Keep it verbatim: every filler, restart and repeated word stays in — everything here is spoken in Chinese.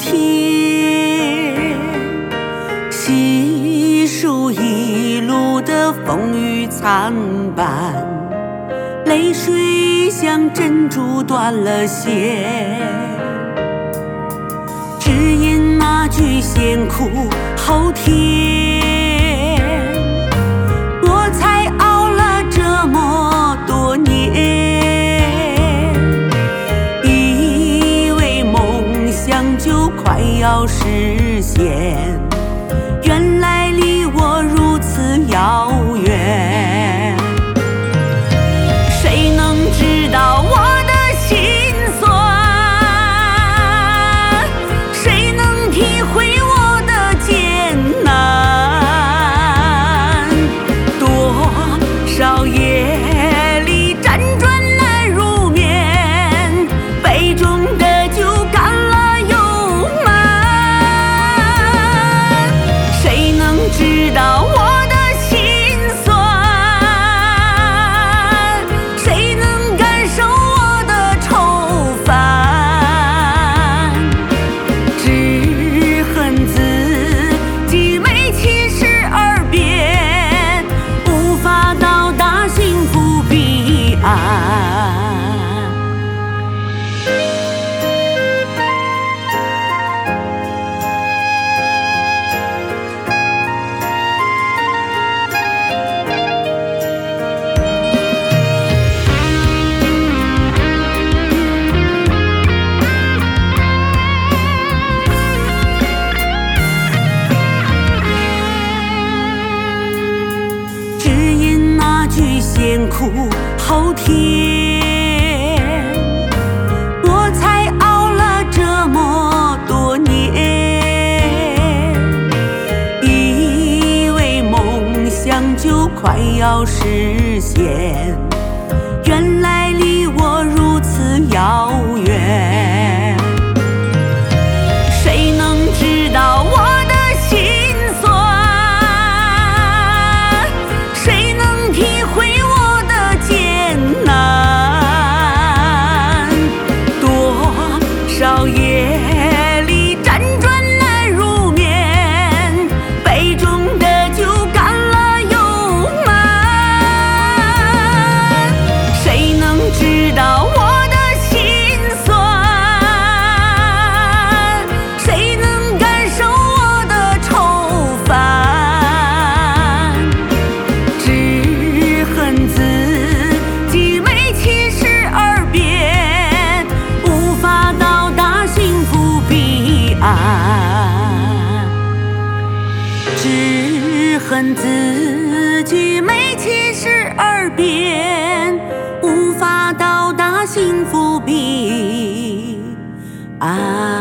天，细数一路的风雨参半，泪水像珍珠断了线，只因那句先苦后甜，我才熬了这么多年，以为梦想就快要实现，原来离我如此遥远。谁能知道我的心酸？谁能体会我的艰难？多少夜里辗转难入眠，杯中的酒干了又满。谁能知道我的心酸？谁能感受我的愁烦？只恨自己没七十二变，无法到达幸福彼岸。只因那句先苦后甜，我才熬了这么多年，以为梦想就快要实现，原来离我如此遥远。谁能知道我的心酸？谁能体会我的艰难？多少夜里辗转难入眠，杯中的酒干了又满。谁能知道我的心酸？谁能感受我的愁烦？只恨自己没七十二变，无法到达幸福彼岸。只恨自己没七十二变，无法到达幸福彼岸。